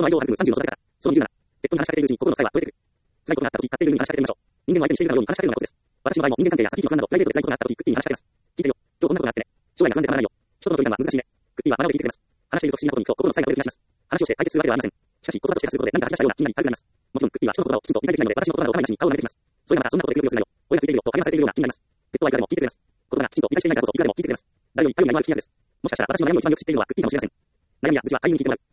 の愛情を育む30の育て方。その27。ペットに話しかけているうちに心の際は超えてくる。辛いことがあったとき、飼っている犬に話しかけてみましょう。人間の相手にしているかのように話しかけるのがコツです。私の場合も人間関係や先の不安など、プライベートで辛いことがあったとき、クッティに話しかけます。聞いてるよ。今日こんなことがあってね。将来が不安でたまらないよ。人との距離感は難しいね。クッティは真顔で聞いてくれます。話していると不思議なことにふと心の際が折れる気がします。話をして解決するわけではありません。しかし、言葉として発することで何か吐き出したような気になり軽くなります。もちろん、クッティは人の言葉をきちんと理解できないので、私の言葉などを我慢なしに顔を舐めてきます。それがまた、そんなことでくよくよするなよ。親がついているよと励まされているような気になります。ペットはいくらでも聞いてくれます。言葉がきちんと理解していないからこそ、いくらでも聞いてくれます。誰より頼りがいのある聞き手です。もしかしたら私の悩みを一番よく知っているのはクッティかもしれません。悩みや愚痴は飼い犬に聞いてもらう。